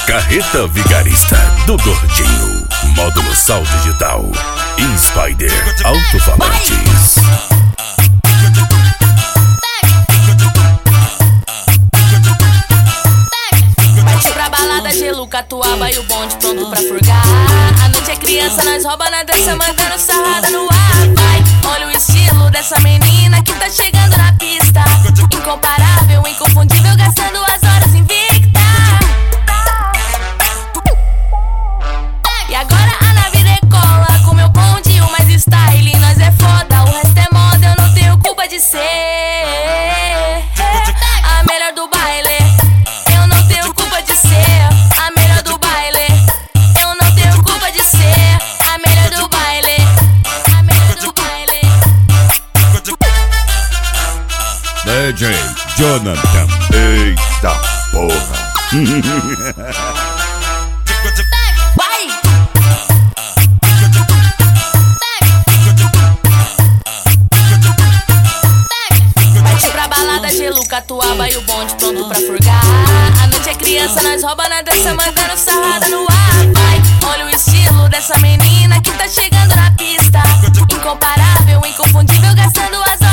Carreta Vigarista do Gordinho. Módulo Sal Digital. Spider Alto-Falantes. Partiu pra balada, gelo, catuaba e o bonde pronto pra furgar. A noite é criança, nós rouba na dança, mandando sarrada no ar. Vai, olha o estilo dessa menina que tá chegando na pista. Incomparável, inconfundível, gastando as horas invicta. E agora a nave decola com meu bonde, o mais style. Nós é foda, o resto é moda, eu não tenho culpa de ser a melhor do baile. Eu não tenho culpa de ser a melhor do baile. Eu não tenho culpa de ser a melhor do baile. A melhor do baile. DJ Jonathan. Eita porra. Vai! Partiu pra balada, gelo, catuaba e o bonde pronto pra furgar. A noite é criança, nós rouba na dança, mandando sarrada no ar. Vai, olha o estilo dessa menina que tá chegando na pista. Incomparável, inconfundível, gastando as